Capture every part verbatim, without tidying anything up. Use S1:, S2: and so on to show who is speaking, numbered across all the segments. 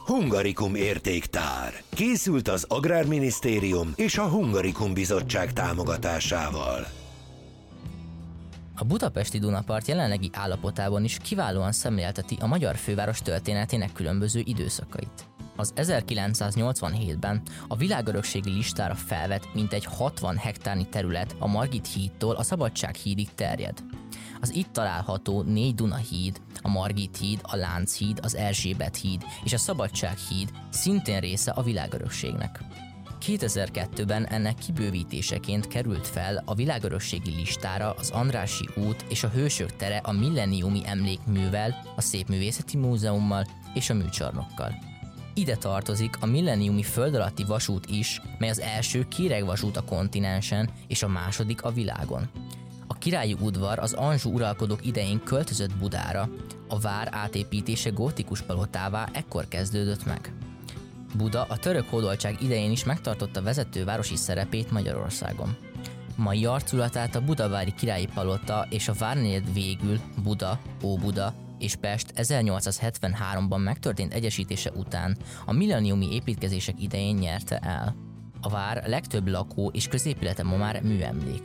S1: Hungarikum értéktár. Készült az Agrárminisztérium és a Hungarikum Bizottság támogatásával.
S2: A budapesti Dunapart jelenlegi állapotában is kiválóan szemlélteti a magyar főváros történetének különböző időszakait. Az ezerkilencszáznyolcvanhétben a világörökségi listára felvett mintegy hatvan hektárnyi terület a Margit hídtól a Szabadság hídig terjed. Az itt található négy Dunahíd, a Margit híd, a Lánchíd, az Erzsébet híd és a Szabadság híd szintén része a világörökségnek. kétezer-kettőben ennek kibővítéseként került fel a világörökségi listára az Andrássy út és a Hősök tere a milleniumi emlékművel, a Szépművészeti Múzeummal és a műcsarnokkal. Ide tartozik a milleniumi föld alatti vasút is, mely az első kéregvasút a kontinensen és a második a világon. A királyi udvar az Anjou uralkodók idején költözött Budára, a vár átépítése gótikus palotává ekkor kezdődött meg. Buda a török hódoltság idején is megtartotta vezető városi szerepét Magyarországon. Mai arculatát a budavári királyi palota és a várnegyed végül Buda, Óbuda és Pest ezernyolcszázhetvenháromban megtörtént egyesítése után a milleniumi építkezések idején nyerte el. A vár legtöbb lakó és középülete ma már műemlék.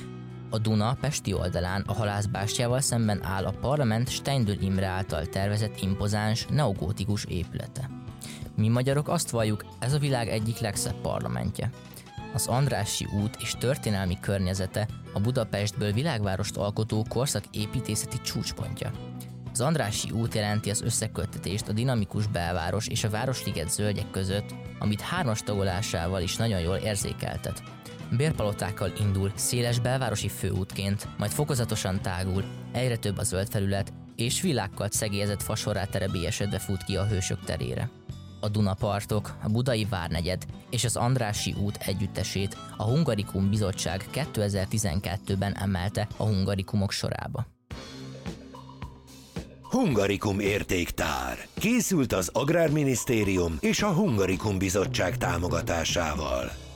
S2: A Duna pesti oldalán a halászbástyával szemben áll a parlament Steindl Imre által tervezett impozáns neogótikus épülete. Mi magyarok azt valljuk, ez a világ egyik legszebb parlamentje. Az Andrássy út és történelmi környezete a Budapestből világvárost alkotó korszak építészeti csúcspontja. Az Andrássy út jelenti az összeköttetést a dinamikus belváros és a városliget zöldek között, amit hármas tagolásával is nagyon jól érzékeltet. Bérpalotákkal indul széles belvárosi főútként, majd fokozatosan tágul, egyre több a zöld felület, és villákkal szegélyezett fasorrá terebélyesedve fut ki a Hősök terére. A Dunapartok, a Budai várnegyed és az Andrássy út együttesét a Hungarikum Bizottság kétezer-tizenkettőben emelte a hungarikumok sorába.
S1: Hungarikum értéktár. Készült az Agrárminisztérium és a Hungarikum Bizottság támogatásával.